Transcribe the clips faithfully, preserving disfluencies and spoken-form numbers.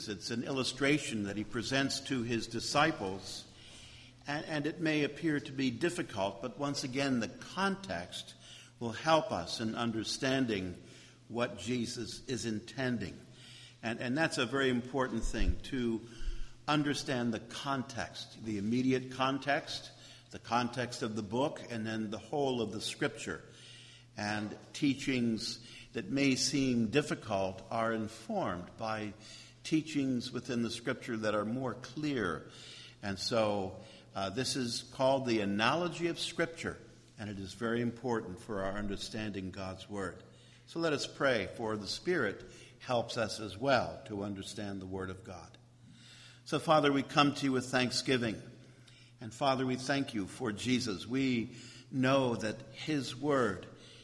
It's an illustration that he presents to his disciples, and, and it may appear to be difficult, but once again, the context will help us in understanding what Jesus is intending. And, and that's a very important thing, to understand the context, the immediate context, the context of the book, and then the whole of the Scripture. And teachings that may seem difficult are informed by teachings within the Scripture that are more clear. And so uh, this is called the analogy of Scripture, and it is very important for our understanding God's Word. So let us pray, for the Spirit helps us as well to understand the Word of God. So, Father, we come to you with thanksgiving. And, Father, we thank you for Jesus. We know that his Word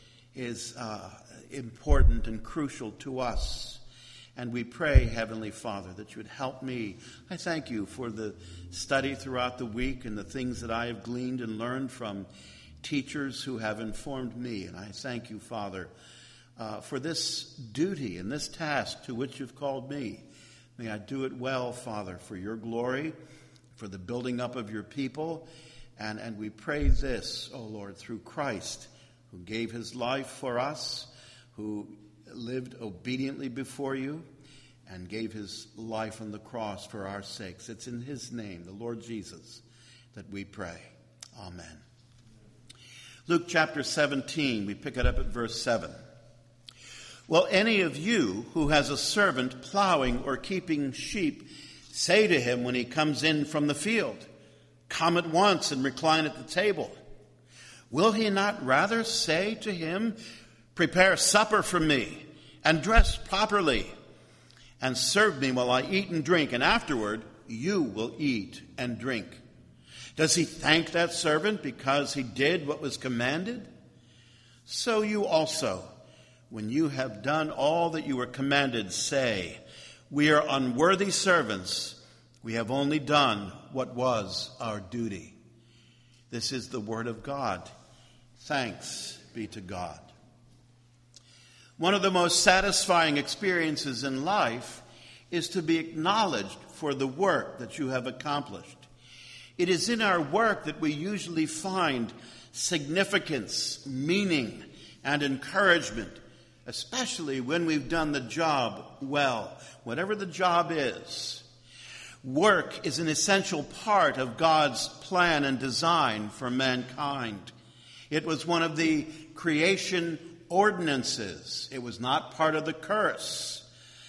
is uh, important and crucial to us. And we pray, Heavenly Father, that you would help me. I thank you for the study throughout the week and the things that I have gleaned and learned from teachers who have informed me. And I thank you, Father, uh, for this duty and this task to which you've called me. May I do it well, Father, for your glory, for the building up of your people. And, and we pray this, O Lord, through Christ, who gave his life for us, who lived obediently before you, and gave his life on the cross for our sakes. It's in his name, the Lord Jesus, that we pray. Amen. Luke chapter seventeen, we pick it up at verse seven. Will any of you who has a servant plowing or keeping sheep say to him when he comes in from the field, "Come at once and recline at the table"? Will he not rather say to him, "Prepare supper for me and dress properly and serve me while I eat and drink, and afterward you will eat and drink"? Does he thank that servant because he did what was commanded? So you also, when you have done all that you were commanded, say, "We are unworthy servants. We have only done what was our duty." This is the word of God. Thanks be to God. One of the most satisfying experiences in life is to be acknowledged for the work that you have accomplished. It is in our work that we usually find significance, meaning, and encouragement, especially when we've done the job well, whatever the job is. Work is an essential part of God's plan and design for mankind. It was one of the creation ordinances. It was not part of the curse.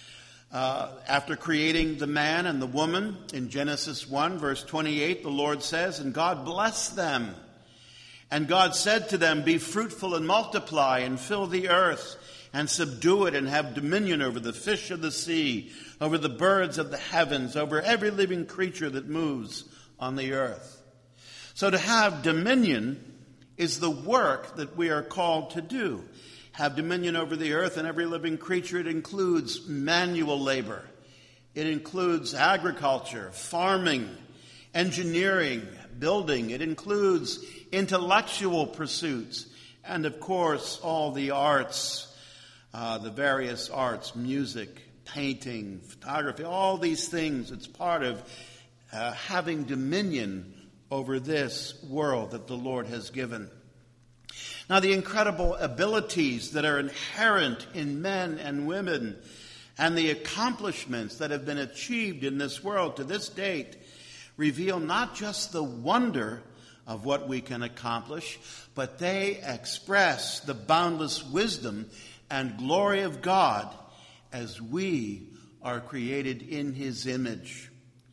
Uh, after creating the man and the woman, in Genesis one, verse twenty-eight, the Lord says, "And God blessed them. And God said to them, 'Be fruitful and multiply and fill the earth and subdue it and have dominion over the fish of the sea, over the birds of the heavens, over every living creature that moves on the earth.'" So to have dominion is the work that we are called to do. Have dominion over the earth and every living creature. It includes manual labor. It includes agriculture, farming, engineering, building. It includes intellectual pursuits. And of course, all the arts, uh, the various arts, music, painting, photography, all these things. It's part of uh, having dominion over this world that the Lord has given. Now, the incredible abilities that are inherent in men and women and the accomplishments that have been achieved in this world to this date reveal not just the wonder of what we can accomplish, but they express the boundless wisdom and glory of God as we are created in his image.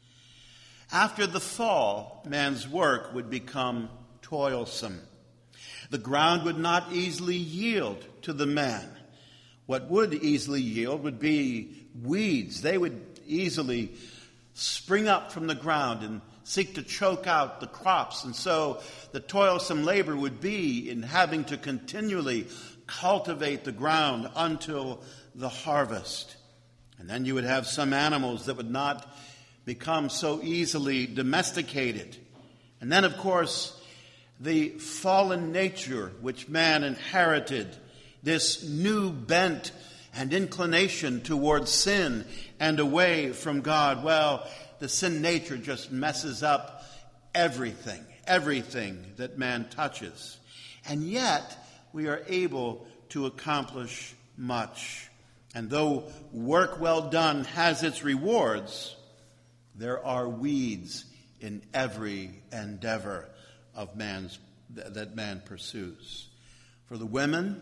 After the fall, man's work would become toilsome. The ground would not easily yield to the man. What would easily yield would be weeds. They would easily spring up from the ground and seek to choke out the crops. And so the toilsome labor would be in having to continually cultivate the ground until the harvest. And then you would have some animals that would not become so easily domesticated. And then, of course, the fallen nature which man inherited, this new bent and inclination towards sin and away from God, well, the sin nature just messes up everything, everything that man touches. And yet, we are able to accomplish much. And though work well done has its rewards, there are weeds in every endeavor of man's that man pursues. For the women,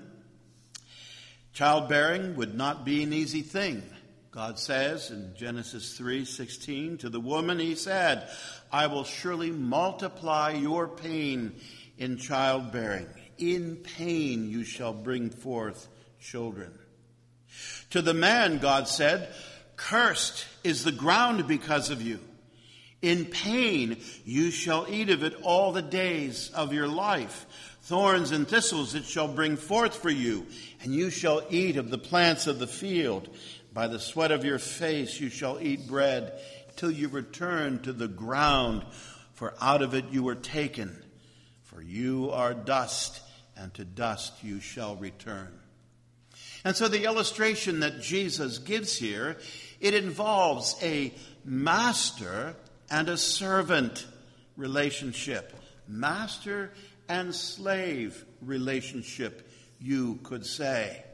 childbearing would not be an easy thing. God says in Genesis three sixteen, to the woman he said, I will surely multiply your pain in childbearing. In pain you shall bring forth children. To the man, God said, cursed is the ground because of you. In pain you shall eat of it all the days of your life. Thorns and thistles it shall bring forth for you, and you shall eat of the plants of the field. By the sweat of your face you shall eat bread, till you return to the ground, for out of it you were taken. For you are dust, and to dust you shall return. And so the illustration that Jesus gives here, it involves a master and a servant relationship. Master and slave relationship, you could say.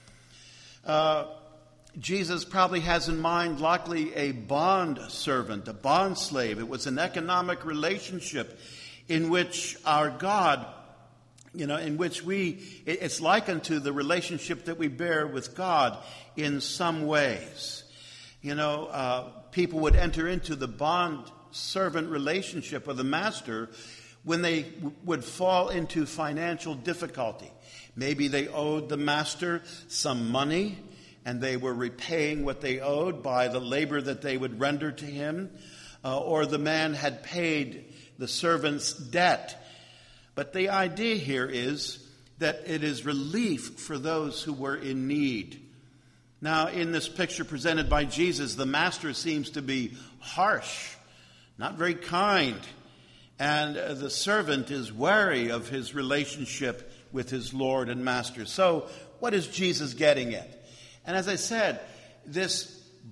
Uh, Jesus probably has in mind likely a bond servant, a bond slave. It was an economic relationship in which our God, you know, in which we, it's likened to the relationship that we bear with God in some ways. You know, uh, people would enter into the bond servant relationship with the master when they w- would fall into financial difficulty. Maybe they owed the master some money, and they were repaying what they owed by the labor that they would render to him, uh, or the man had paid the servant's debt. But the idea here is that it is relief for those who were in need. Now, in this picture presented by Jesus, the master seems to be harsh, not very kind, and uh, the servant is wary of his relationship with his Lord and master. So, what is Jesus getting at? And as I said, this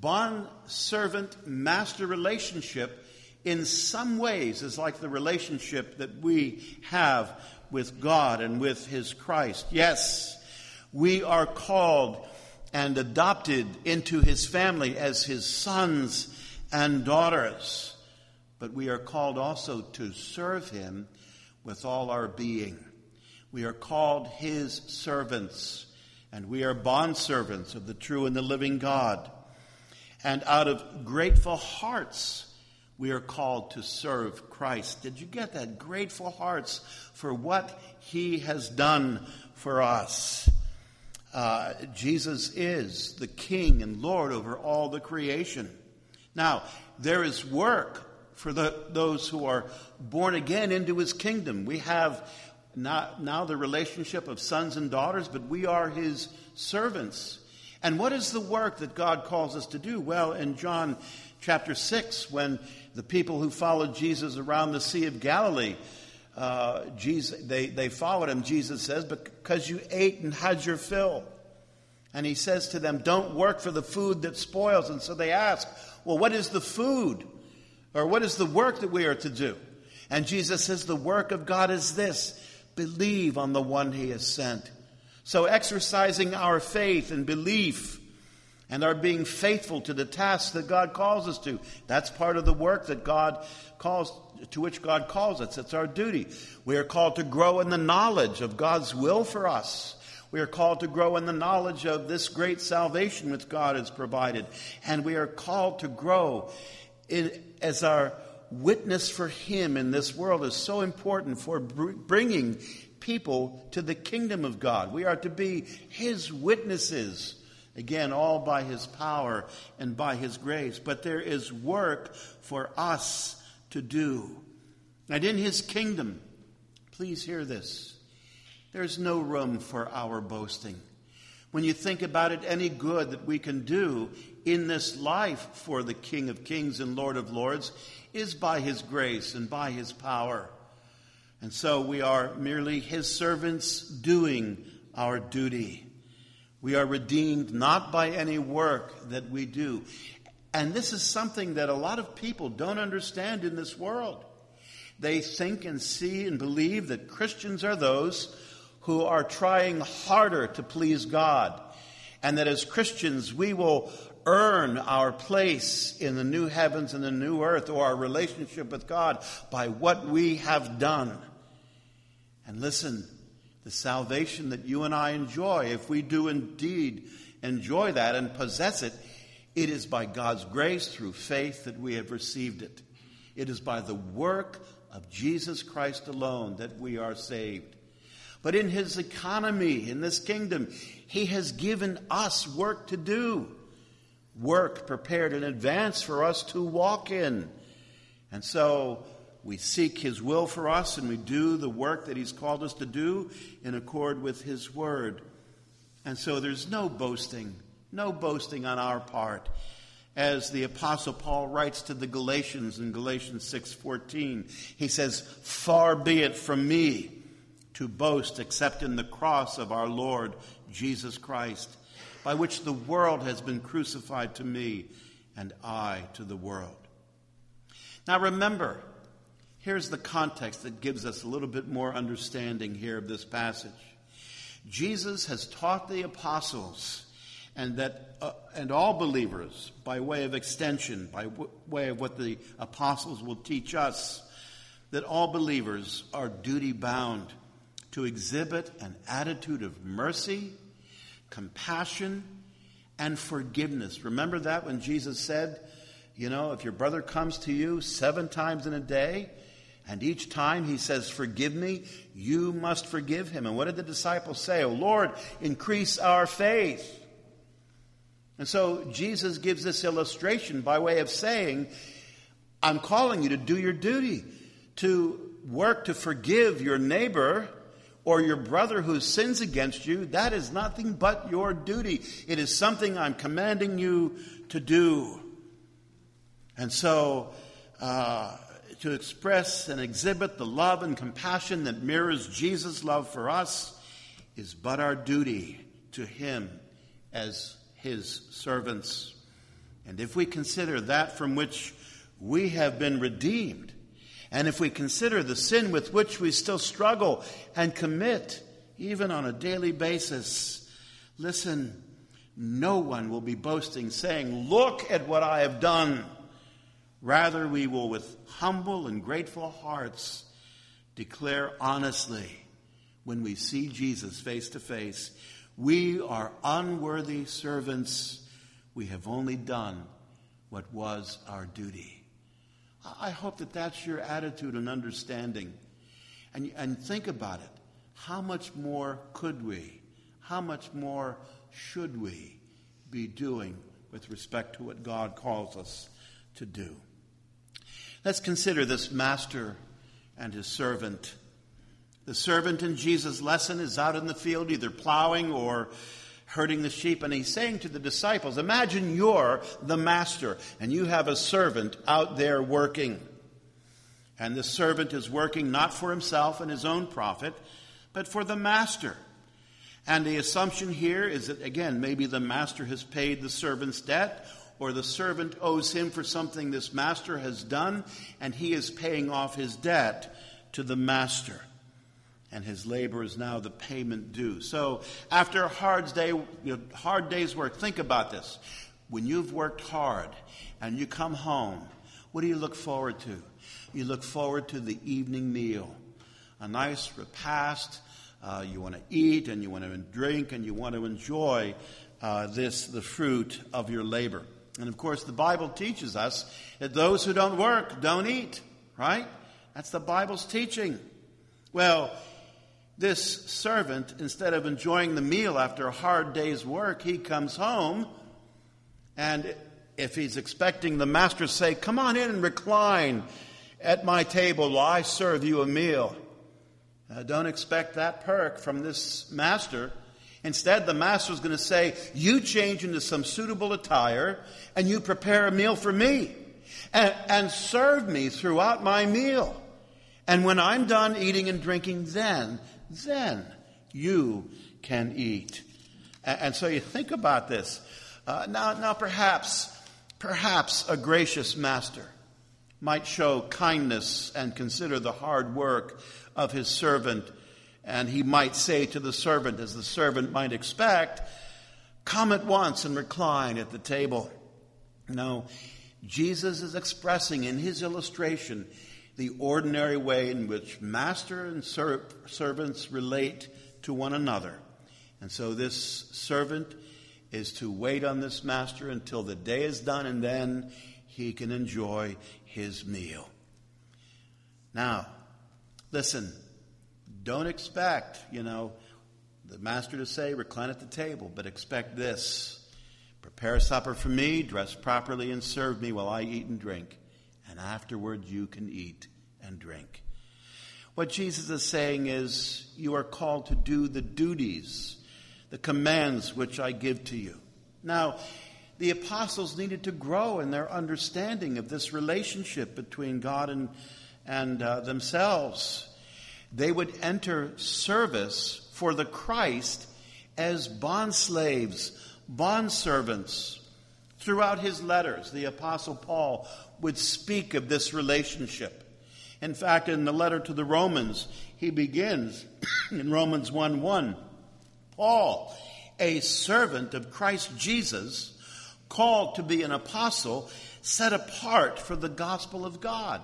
bond-servant-master relationship in some ways is like the relationship that we have with God and with his Christ. Yes, we are called and adopted into his family as his sons and daughters, but we are called also to serve him with all our being. We are called his servants, and we are bondservants of the true and the living God. And out of grateful hearts, we are called to serve Christ. Did you get that? Grateful hearts for what he has done for us. Uh, Jesus is the King and Lord over all the creation. Now, there is work for the, those who are born again into his kingdom. We have not, now the relationship of sons and daughters, but we are his servants. And what is the work that God calls us to do? Well, in John chapter six, when the people who followed Jesus around the Sea of Galilee, uh, Jesus, they, they followed him, Jesus says, because you ate and had your fill. And he says to them, don't work for the food that spoils. And so they ask, well, what is the food? Or what is the work that we are to do? And Jesus says, the work of God is this: believe on the one he has sent. So exercising our faith and belief and our being faithful to the tasks that God calls us to, that's part of the work that God calls, to which God calls us. It's our duty. We are called to grow in the knowledge of God's will for us. We are called to grow in the knowledge of this great salvation which God has provided. And we are called to grow in, as our witness for him in this world is so important for br- bringing people to the kingdom of God. We are to be his witnesses, again, all by his power and by his grace. But there is work for us to do. And in his kingdom, please hear this, there's no room for our boasting. When you think about it, any good that we can do in this life for the King of Kings and Lord of Lords is by his grace and by his power. And so we are merely his servants doing our duty. We are redeemed not by any work that we do. And this is something that a lot of people don't understand in this world. They think and see and believe that Christians are those who are trying harder to please God, and that as Christians we will earn our place in the new heavens and the new earth, or our relationship with God, by what we have done. And listen, the salvation that you and I enjoy, if we do indeed enjoy that and possess it, it is by God's grace through faith that we have received it. It is by the work of Jesus Christ alone that we are saved. But in his economy, in this kingdom, he has given us work to do. Work prepared in advance for us to walk in. And so we seek his will for us, and we do the work that he's called us to do in accord with his word. And so there's no boasting, no boasting on our part. As the Apostle Paul writes to the Galatians in Galatians six fourteen, he says, "Far be it from me to boast except in the cross of our Lord Jesus Christ, by which the world has been crucified to me, and I to the world." Now remember, here's the context that gives us a little bit more understanding here of this passage. Jesus has taught the apostles, and that uh, and all believers, by way of extension, by w- way of what the apostles will teach us, that all believers are duty-bound to exhibit an attitude of mercy, compassion, and forgiveness. Remember that when Jesus said, you know, if your brother comes to you seven times in a day, and each time he says, "Forgive me," you must forgive him. And what did the disciples say? "Oh Lord, increase our faith." And so Jesus gives this illustration by way of saying, I'm calling you to do your duty, to work to forgive your neighbor or your brother who sins against you. That is nothing but your duty. It is something I'm commanding you to do. And so, uh, to express and exhibit the love and compassion that mirrors Jesus' love for us is but our duty to him as his servants. And if we consider that from which we have been redeemed, and if we consider the sin with which we still struggle and commit, even on a daily basis, listen, no one will be boasting, saying, "Look at what I have done." Rather, we will, with humble and grateful hearts, declare honestly, when we see Jesus face to face, we are unworthy servants. We have only done what was our duty. I hope that that's your attitude and understanding. And, and think about it. How much more could we, how much more should we be doing with respect to what God calls us to do? Let's consider this master and his servant. The servant in Jesus' lesson is out in the field either plowing or herding the sheep, and he's saying to the disciples, imagine you're the master and you have a servant out there working. And the servant is working not for himself and his own profit, but for the master. And the assumption here is that, again, maybe the master has paid the servant's debt, or the servant owes him for something this master has done, and he is paying off his debt to the master. And his labor is now the payment due. So after a hard day, you know, hard day's work, think about this. When you've worked hard and you come home, what do you look forward to? You look forward to the evening meal, a nice repast. Uh, you want to eat and you want to drink and you want to enjoy uh, this, the fruit of your labor. And of course, the Bible teaches us that those who don't work don't eat, right? That's the Bible's teaching. Well, this servant, instead of enjoying the meal after a hard day's work, he comes home, and if he's expecting the master to say, "Come on in and recline at my table while I serve you a meal," uh, don't expect that perk from this master. Instead, the master is going to say, "You change into some suitable attire, and you prepare a meal for me, and, and serve me throughout my meal. And when I'm done eating and drinking, then, then you can eat." And, and so you think about this. Uh, now, now perhaps, perhaps a gracious master might show kindness and consider the hard work of his servant, and he might say to the servant, as the servant might expect, "Come at once and recline at the table." No, Jesus is expressing in his illustration the ordinary way in which master and ser- servants relate to one another. And so this servant is to wait on this master until the day is done, and then he can enjoy his meal. Now, listen, don't expect, you know, the master to say, "Recline at the table," but expect this: "Prepare supper for me, dress properly, and serve me while I eat and drink, and afterward you can eat and drink." What Jesus is saying is, you are called to do the duties, the commands which I give to you. Now, the apostles needed to grow in their understanding of this relationship between God and, and uh, themselves. They would enter service for the Christ as bondslaves, bondservants. Throughout his letters, the Apostle Paul would speak of this relationship. In fact, in the letter to the Romans, he begins in Romans one one, "Paul, a servant of Christ Jesus, called to be an apostle, set apart for the gospel of God."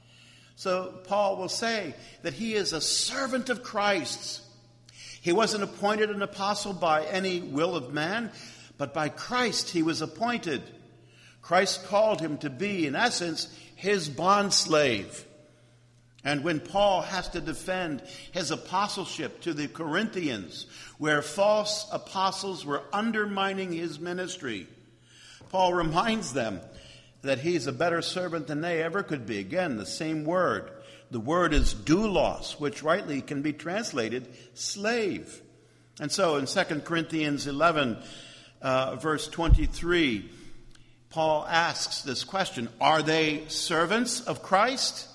So Paul will say that he is a servant of Christ's. He wasn't appointed an apostle by any will of man, but by Christ he was appointed. Christ called him to be, in essence, his bondslave. And when Paul has to defend his apostleship to the Corinthians, where false apostles were undermining his ministry, Paul reminds them that he's a better servant than they ever could be. Again, the same word. The word is doulos, which rightly can be translated slave. And so in Second Corinthians eleven, uh, verse twenty-three, Paul asks this question: "Are they servants of Christ?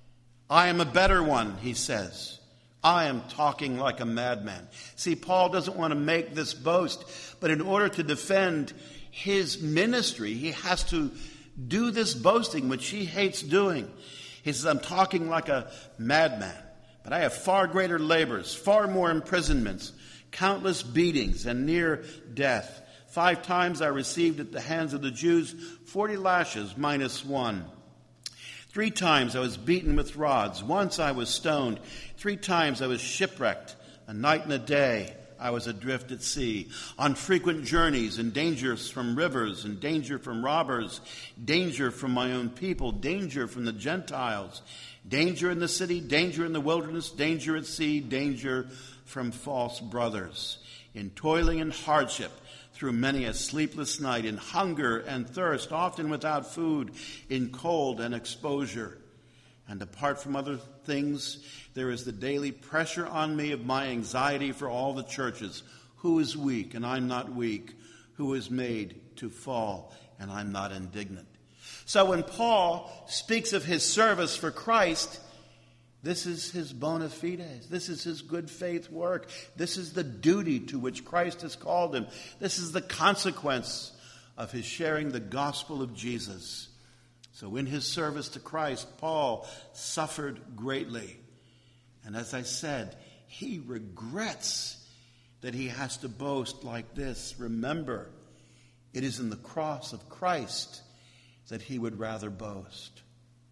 I am a better one," he says. "I am talking like a madman." See, Paul doesn't want to make this boast, but in order to defend his ministry, he has to do this boasting, which he hates doing. He says, "I'm talking like a madman, but I have far greater labors, far more imprisonments, countless beatings, and near death. Five times I received at the hands of the Jews forty lashes minus one. Three times I was beaten with rods. Once I was stoned. Three times I was shipwrecked. A night and a day I was adrift at sea, on frequent journeys, and dangers from rivers, and danger from robbers, danger from my own people, danger from the Gentiles, danger in the city, danger in the wilderness, danger at sea, danger from false brothers, in toiling and hardship, through many a sleepless night, in hunger and thirst, often without food, in cold and exposure. And apart from other things, there is the daily pressure on me of my anxiety for all the churches. Who is weak, and I'm not weak? Who is made to fall, and I'm not indignant?" So when Paul speaks of his service for Christ, this is his bona fides. This is his good faith work. This is the duty to which Christ has called him. This is the consequence of his sharing the gospel of Jesus. So in his service to Christ, Paul suffered greatly. And as I said, he regrets that he has to boast like this. Remember, it is in the cross of Christ that he would rather boast.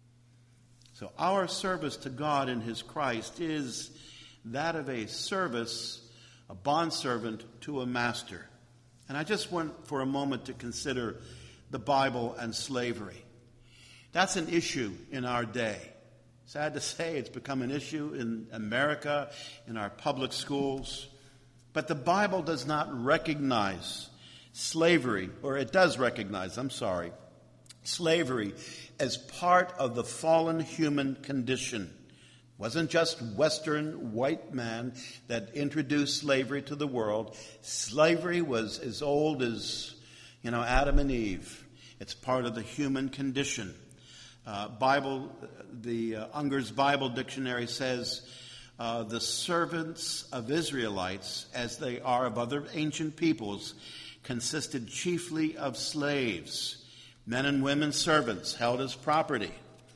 So our service to God in his Christ is that of a service, a bondservant to a master. And I just want for a moment to consider the Bible and slavery. That's an issue in our day. Sad to say, it's become an issue in America, in our public schools. But the Bible does not recognize slavery, or it does recognize, I'm sorry, slavery as part of the fallen human condition. It wasn't just Western white man that introduced slavery to the world. Slavery was as old as, you know, Adam and Eve. It's part of the human condition. Uh, Bible, the uh, Unger's Bible Dictionary says uh, the servants of Israelites, as they are of other ancient peoples, consisted chiefly of slaves, men and women servants held as property.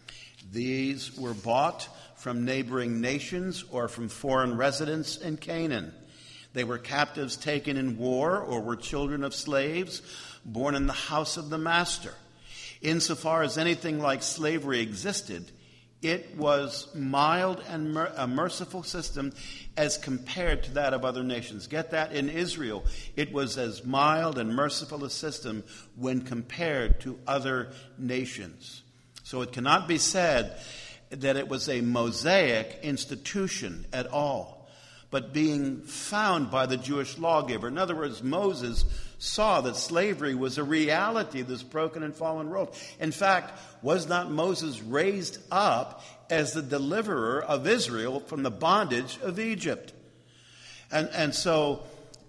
These were bought from neighboring nations or from foreign residents in Canaan. They were captives taken in war or were children of slaves born in the house of the master. Insofar as anything like slavery existed, it was mild and mer- a merciful system as compared to that of other nations. Get that? In Israel, it was as mild and merciful a system when compared to other nations. So it cannot be said that it was a Mosaic institution at all, but being found by the Jewish lawgiver. In other words, Moses saw that slavery was a reality of this broken and fallen world. In fact, was not Moses raised up as the deliverer of Israel from the bondage of Egypt? And, and so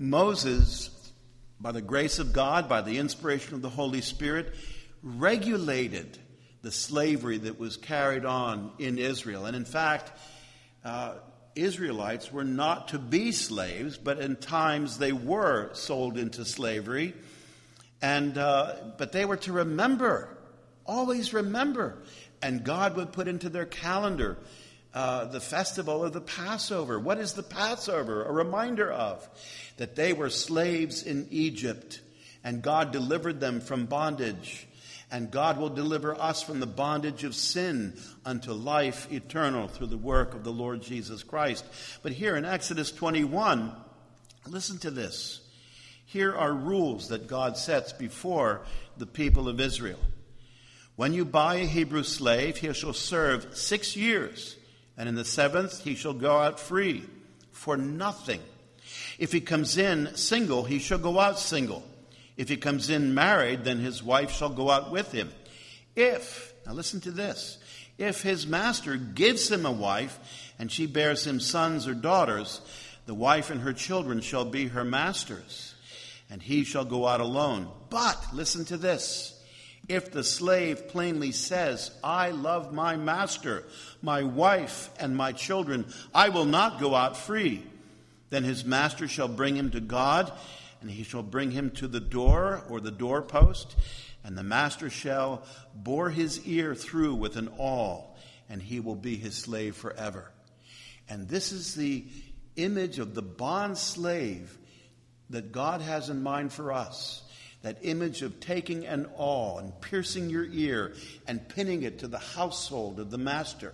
Moses, by the grace of God, by the inspiration of the Holy Spirit, regulated the slavery that was carried on in Israel. And in fact, uh, Israelites were not to be slaves, but in times they were sold into slavery. And uh, but they were to remember, always remember. And God would put into their calendar uh, the festival of the Passover. What is the Passover? A reminder of that they were slaves in Egypt, and God delivered them from bondage. And God will deliver us from the bondage of sin unto life eternal through the work of the Lord Jesus Christ. But here in Exodus twenty-one, listen to this. Here are rules that God sets before the people of Israel. When you buy a Hebrew slave, he shall serve six years, and in the seventh he shall go out free for nothing. If he comes in single, he shall go out single. If he comes in married, then his wife shall go out with him. If, now listen to this, if his master gives him a wife, and she bears him sons or daughters, the wife and her children shall be her master's, and he shall go out alone. But, listen to this, if the slave plainly says, I love my master, my wife, and my children, I will not go out free, then his master shall bring him to God, and he shall bring him to the door or the doorpost, and the master shall bore his ear through with an awl, and he will be his slave forever. And this is the image of the bond slave that God has in mind for us. That image of taking an awl and piercing your ear and pinning it to the household of the master.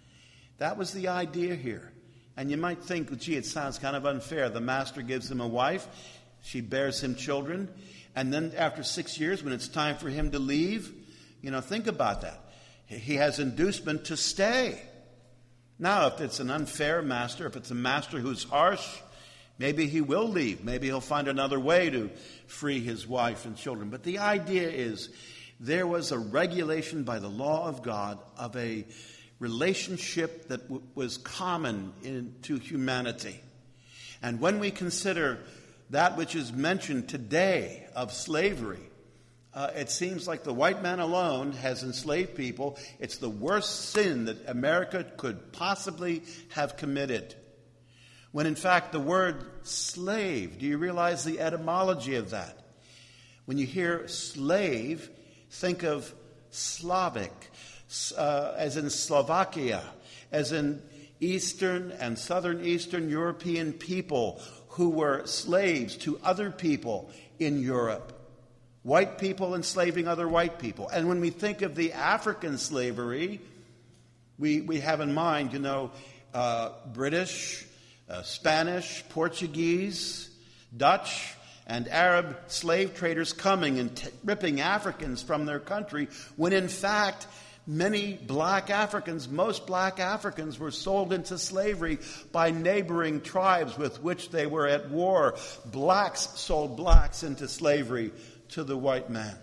That was the idea here. And you might think, gee, it sounds kind of unfair. The master gives him a wife. She bears him children. And then after six years, when it's time for him to leave, you know, think about that. He has inducement to stay. Now, if it's an unfair master, if it's a master who's harsh, maybe he will leave. Maybe he'll find another way to free his wife and children. But the idea is there was a regulation by the law of God of a relationship that w- was common in, to humanity. And when we consider that which is mentioned today of slavery, uh, it seems like the white man alone has enslaved people. It's the worst sin that America could possibly have committed. When in fact the word slave, do you realize the etymology of that? When you hear slave, think of Slavic, uh, as in Slovakia, as in Eastern and Southern Eastern European people who were slaves to other people in Europe. White people enslaving other white people. And when we think of the African slavery, we, we have in mind, you know, uh, British, uh, Spanish, Portuguese, Dutch, and Arab slave traders coming and t- ripping Africans from their country, when in fact many black Africans, most black Africans were sold into slavery by neighboring tribes with which they were at war. Blacks sold blacks into slavery to the white man.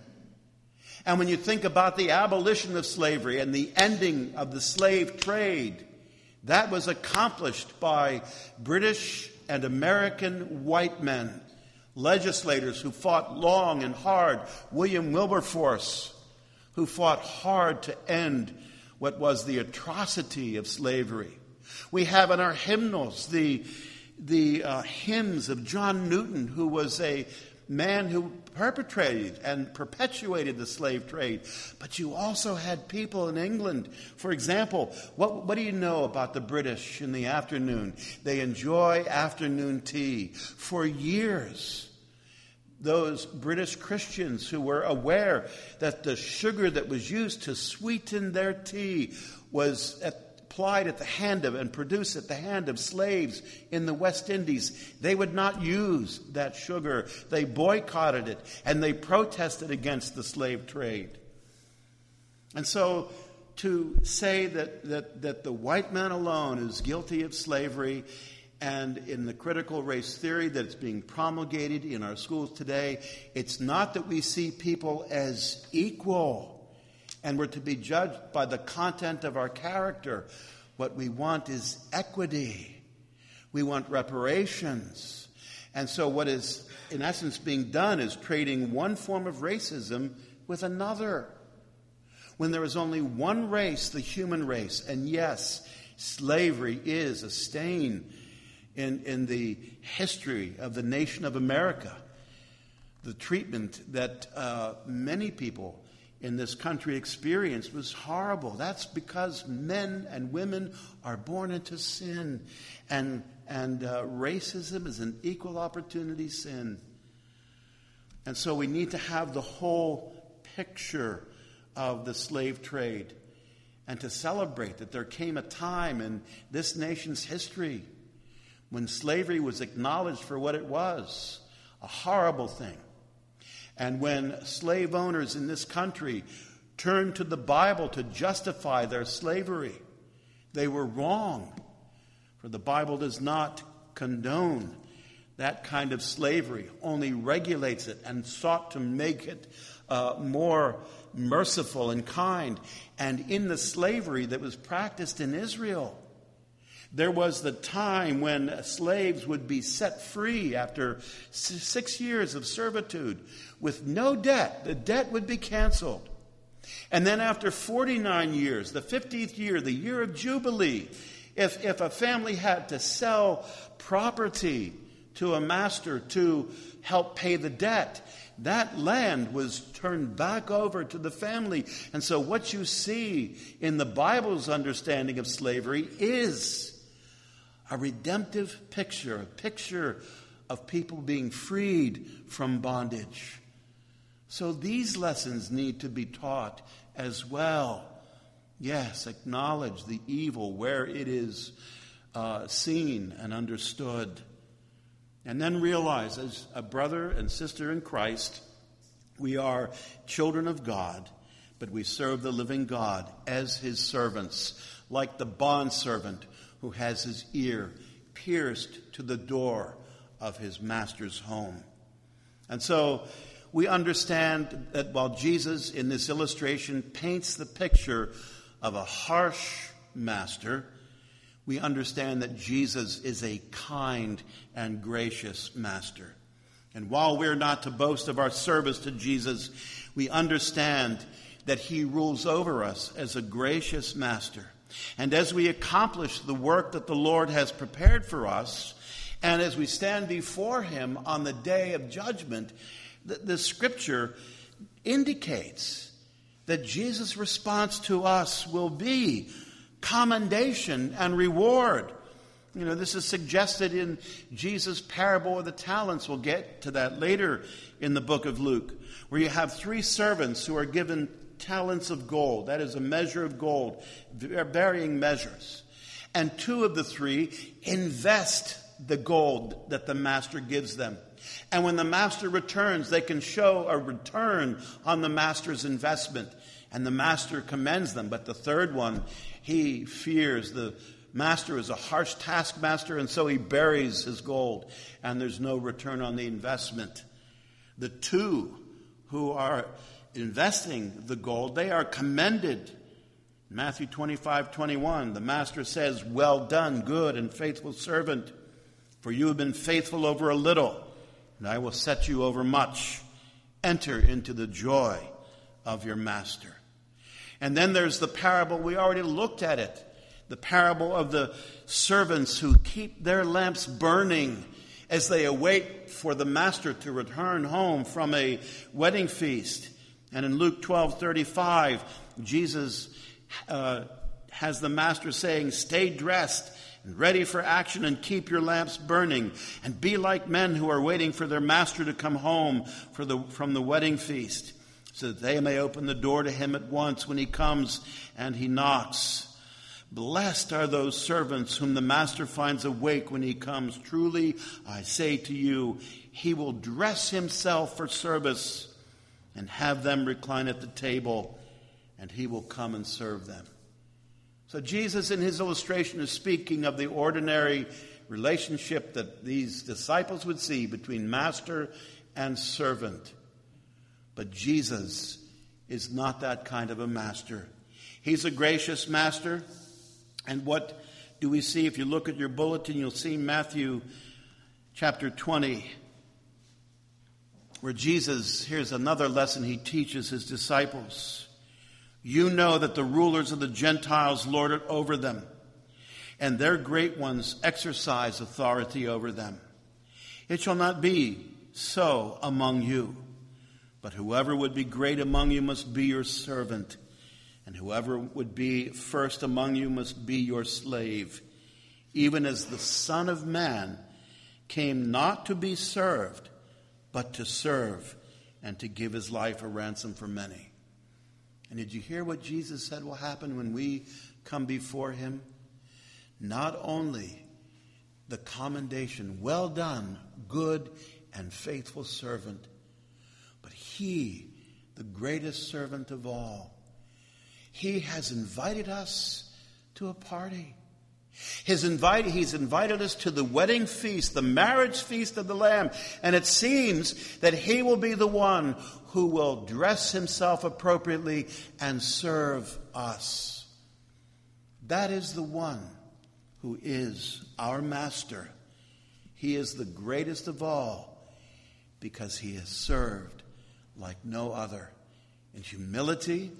And when you think about the abolition of slavery and the ending of the slave trade, that was accomplished by British and American white men, legislators who fought long and hard. William Wilberforce, who fought hard to end what was the atrocity of slavery. We have in our hymnals the, the uh, hymns of John Newton, who was a man who perpetrated and perpetuated the slave trade. But you also had people in England. For example, what, what do you know about the British in the afternoon? They enjoy afternoon tea. For years, those British Christians who were aware that the sugar that was used to sweeten their tea was at applied at the hand of and produced at the hand of slaves in the West Indies. They would not use that sugar. They boycotted it, and they protested against the slave trade. And so to say that, that, that the white man alone is guilty of slavery, and in the critical race theory that's being promulgated in our schools today, it's not that we see people as equal and we're to be judged by the content of our character. What we want is equity. We want reparations. And so what is, in essence, being done is trading one form of racism with another. When there is only one race, the human race. And yes, slavery is a stain in, in the history of the nation of America. The treatment that uh, many people in this country experienced was horrible. That's because men and women are born into sin. And, and uh, racism is an equal opportunity sin. And so we need to have the whole picture of the slave trade and to celebrate that there came a time in this nation's history when slavery was acknowledged for what it was, a horrible thing. And when slave owners in this country turned to the Bible to justify their slavery, they were wrong. For the Bible does not condone that kind of slavery, only regulates it and sought to make it uh, more merciful and kind. And in the slavery that was practiced in Israel, there was the time when slaves would be set free after six years of servitude with no debt. The debt would be canceled. And then after forty-nine years, the fiftieth year, the year of Jubilee, if, if a family had to sell property to a master to help pay the debt, that land was turned back over to the family. And so what you see in the Bible's understanding of slavery is a redemptive picture, a picture of people being freed from bondage. So these lessons need to be taught as well. Yes, acknowledge the evil where it is uh, seen and understood. And then realize, as a brother and sister in Christ, we are children of God, but we serve the living God as his servants, like the bondservant who has his ear pierced to the door of his master's home. And so we understand that while Jesus in this illustration paints the picture of a harsh master, we understand that Jesus is a kind and gracious master. And while we're not to boast of our service to Jesus, we understand that he rules over us as a gracious master. And as we accomplish the work that the Lord has prepared for us, and as we stand before him on the day of judgment, the, the scripture indicates that Jesus' response to us will be commendation and reward. You know, this is suggested in Jesus' parable of the talents. We'll get to that later in the book of Luke, where you have three servants who are given talents of gold. That is a measure of gold, varying measures. And two of the three invest the gold that the master gives them. And when the master returns, they can show a return on the master's investment. And the master commends them. But the third one, he fears the master is a harsh taskmaster, and so he buries his gold. And there's no return on the investment. The two who are investing the gold, they are commended. Matthew twenty-five twenty-one, the master says, "Well done, good and faithful servant, for you have been faithful over a little, and I will set you over much. Enter into the joy of your master." And then there's the parable, we already looked at it, the parable of the servants who keep their lamps burning as they await for the master to return home from a wedding feast. And in Luke twelve thirty-five, Jesus uh, has the master saying, "Stay dressed and ready for action, and keep your lamps burning, and be like men who are waiting for their master to come home for the, from the wedding feast, so that they may open the door to him at once when he comes and he knocks. Blessed are those servants whom the master finds awake when he comes. Truly, I say to you, he will dress himself for service and have them recline at the table, and he will come and serve them." So Jesus, in his illustration, is speaking of the ordinary relationship that these disciples would see between master and servant. But Jesus is not that kind of a master. He's a gracious master. And what do we see? If you look at your bulletin, you'll see Matthew chapter twenty, where Jesus, here's another lesson he teaches his disciples. "You know that the rulers of the Gentiles lord it over them, and their great ones exercise authority over them. It shall not be so among you, but whoever would be great among you must be your servant, and whoever would be first among you must be your slave, even as the Son of Man came not to be served, but to serve, and to give his life a ransom for many." And did you hear what Jesus said will happen when we come before him? Not only the commendation, "Well done, good and faithful servant," but he, the greatest servant of all, he has invited us to a party. His invite, he's invited us to the wedding feast, the marriage feast of the Lamb. And it seems that he will be the one who will dress himself appropriately and serve us. That is the one who is our master. He is the greatest of all because he is served like no other, in humility,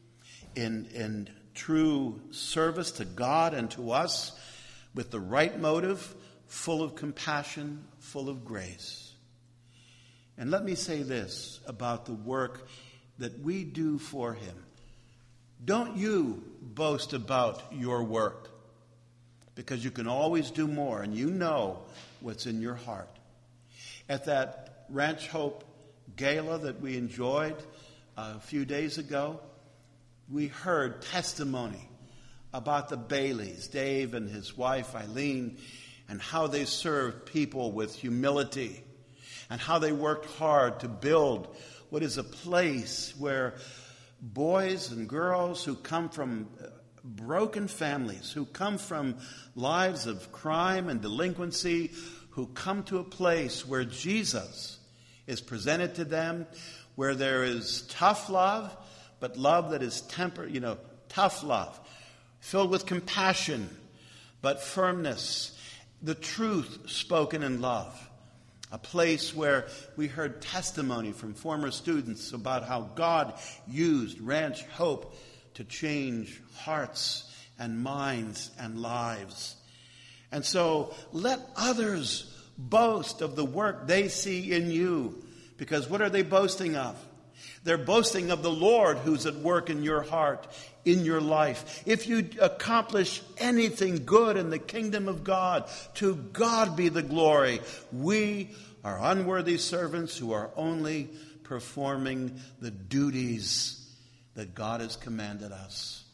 in, in true service to God and to us, with the right motive, full of compassion, full of grace. And let me say this about the work that we do for him. Don't you boast about your work, because you can always do more, and you know what's in your heart. At that Ranch Hope gala that we enjoyed a few days ago, we heard testimony about the Baileys, Dave and his wife Eileen, and how they served people with humility, and how they worked hard to build what is a place where boys and girls who come from broken families, who come from lives of crime and delinquency, who come to a place where Jesus is presented to them, where there is tough love, but love that is tempered, you know, tough love, filled with compassion, but firmness, the truth spoken in love. A place where we heard testimony from former students about how God used Ranch Hope to change hearts and minds and lives. And so let others boast of the work they see in you, because what are they boasting of? They're boasting of the Lord who's at work in your heart, in your life. If you accomplish anything good in the kingdom of God, to God be the glory. We are unworthy servants who are only performing the duties that God has commanded us.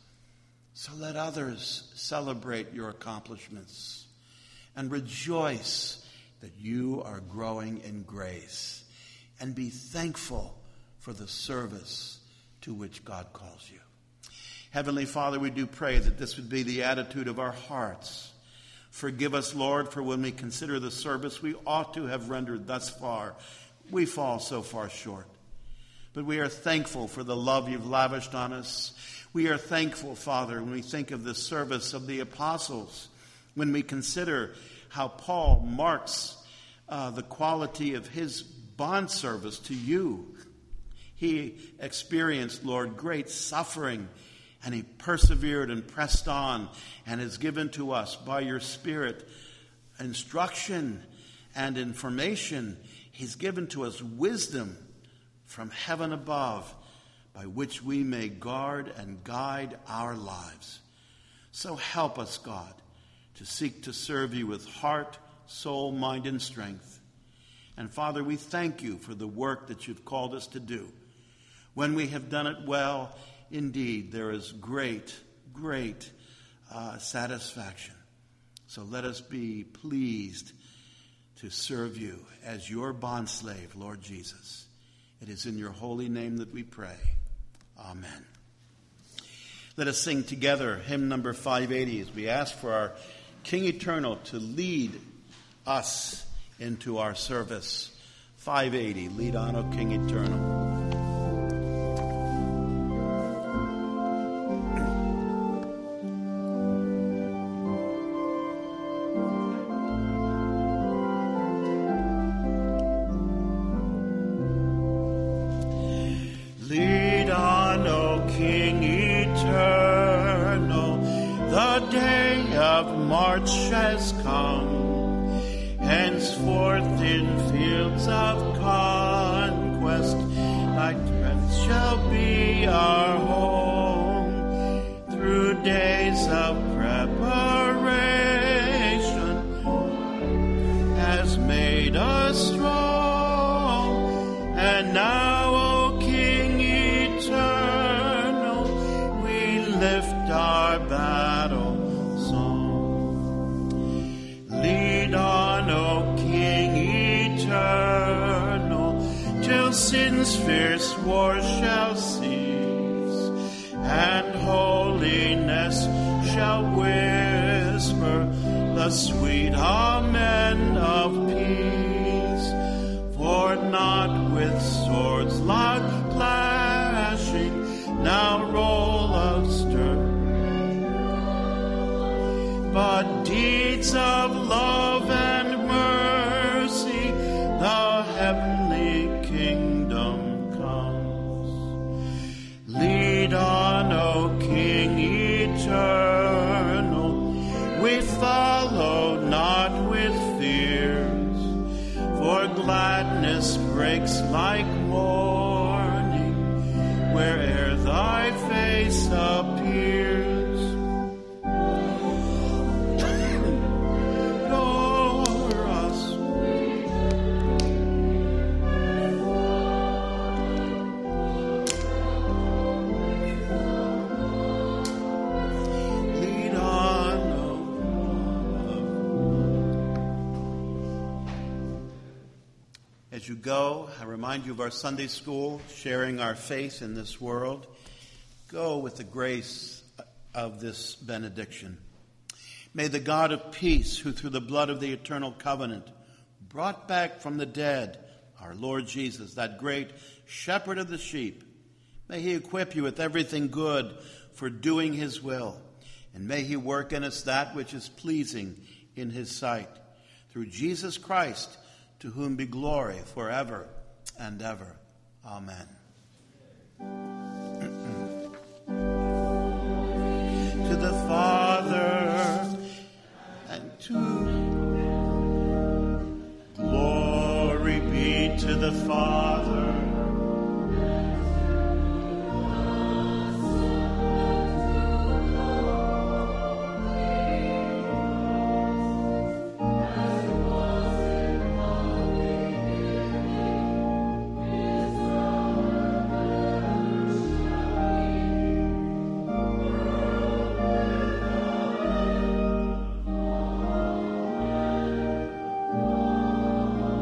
So let others celebrate your accomplishments and rejoice that you are growing in grace, and be thankful for the service to which God calls you. Heavenly Father, we do pray that this would be the attitude of our hearts. Forgive us, Lord, for when we consider the service we ought to have rendered thus far, we fall so far short. But we are thankful for the love you've lavished on us. We are thankful, Father, when we think of the service of the apostles, when we consider how Paul marks uh, the quality of his bond service to you. He experienced, Lord, great suffering And he persevered and pressed on and has given to us by your Spirit instruction and information. He's given to us wisdom from heaven above by which we may guard and guide our lives. So help us, God, to seek to serve you with heart, soul, mind, and strength. And Father, we thank you for the work that you've called us to do. When we have done it well, indeed, there is great, great uh, satisfaction. So let us be pleased to serve you as your bondslave, Lord Jesus. It is in your holy name that we pray. Amen. Let us sing together hymn number five eighty as we ask for our King Eternal to lead us into our service. five eighty, Lead On, O King Eternal. March has come, henceforth in fields of conquest, thy strength shall be our home. Through days of preparation has made us strong, and now, O King Eternal, we lift our battle. Lead on, O King Eternal, till sin's fierce war shall cease, and holiness shall whisper the sweet amen of peace. For not with swords loud clashing now roll of stern, but deeds of love and mercy, the heavenly kingdom comes. Lead on, O King Eternal, we follow not with fears, for gladness breaks like morning where'er thy face appears. As you go, I remind you of our Sunday school, sharing our faith in this world. Go with the grace of this benediction. May the God of peace, who through the blood of the eternal covenant brought back from the dead our Lord Jesus, that great shepherd of the sheep, may he equip you with everything good for doing his will, and may he work in us that which is pleasing in his sight. Through Jesus Christ, to whom be glory forever and ever. Amen. To the Father and to glory be to the Father